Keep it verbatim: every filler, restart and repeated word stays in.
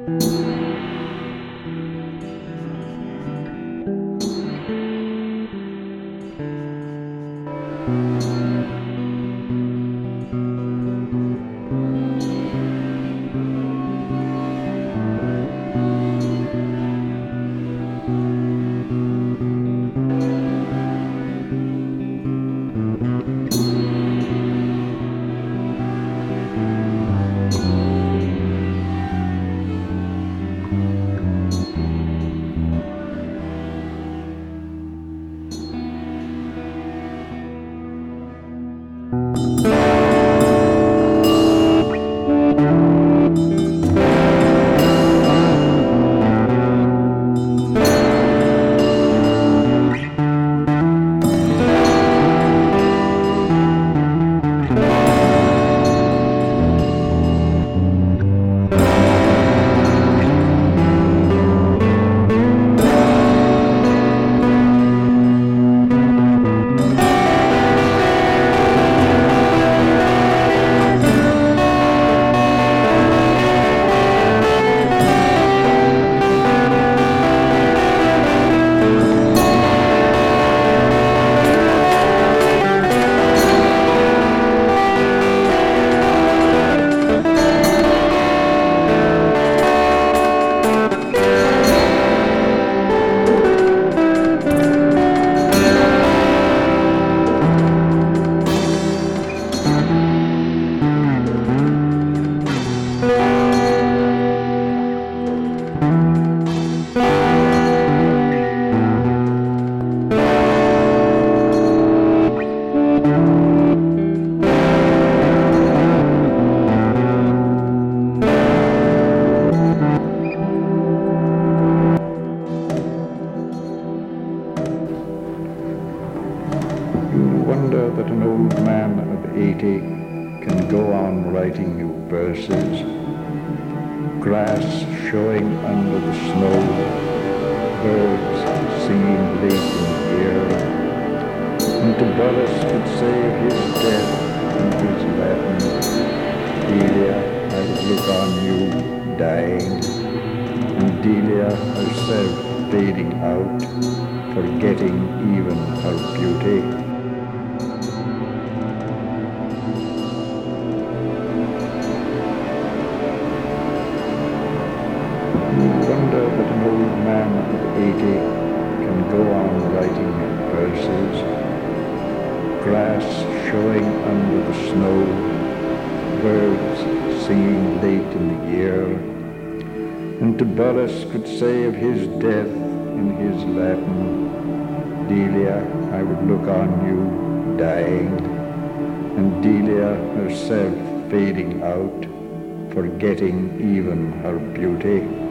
wonder that an old man of eighty can go on writing you verses, grass showing under the snow, birds singing late in the year, and to Burles could say of his death in his Latin, Delia, I would look on you dying, and Delia herself fading out, forgetting even her beauty. Wonder that an old man of eighty can go on writing verses, grass showing under the snow, birds singing late in the year, and to Burles could say of his death in his Latin, Delia, I would look on you dying, and Delia herself fading out, forgetting even her beauty.